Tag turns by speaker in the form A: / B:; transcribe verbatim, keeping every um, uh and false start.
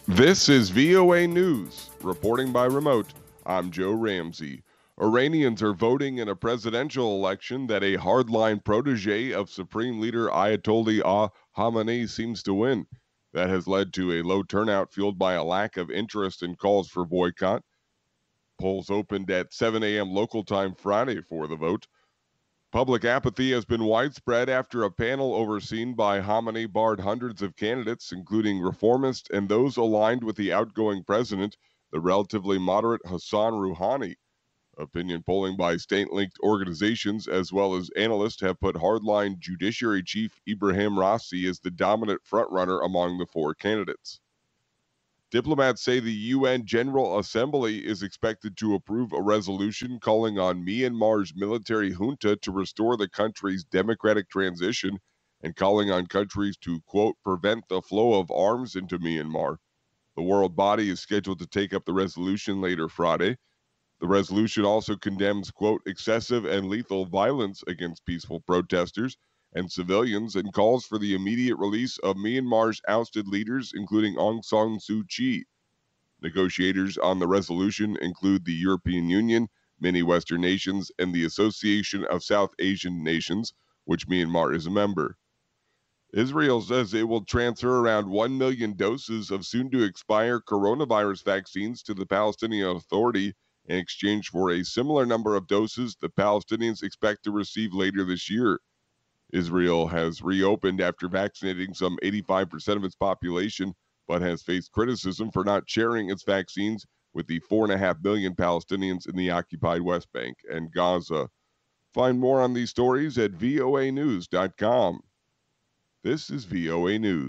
A: This is V O A News. Reporting by remote, I'm Joe Ramsey. Iranians are voting in a presidential election that a hardline protege of Supreme Leader Ayatollah Khamenei seems to win. That has led to a low turnout fueled by a lack of interest in calls for boycott. Polls opened at seven a.m. local time Friday for the vote. Public apathy has been widespread after a panel overseen by Khamenei barred hundreds of candidates, including reformists and those aligned with the outgoing president, the relatively moderate Hassan Rouhani. Opinion polling by state-linked organizations as well as analysts have put hardline Judiciary Chief Ibrahim Raisi as the dominant frontrunner among the four candidates. Diplomats say the U N General Assembly is expected to approve a resolution calling on Myanmar's military junta to restore the country's democratic transition and calling on countries to, quote, prevent the flow of arms into Myanmar. The world body is scheduled to take up the resolution later Friday. The resolution also condemns, quote, excessive and lethal violence against peaceful protesters and civilians and calls for the immediate release of Myanmar's ousted leaders, including Aung San Suu Kyi. Negotiators on the resolution include the European Union, many Western nations, and the Association of South Asian Nations, which Myanmar is a member. Israel says it will transfer around one million doses of soon-to-expire coronavirus vaccines to the Palestinian Authority in exchange for a similar number of doses the Palestinians expect to receive later this year. Israel has reopened after vaccinating some eighty-five percent of its population, but has faced criticism for not sharing its vaccines with the four point five million Palestinians in the occupied West Bank and Gaza. Find more on these stories at voa news dot com. This is V O A News.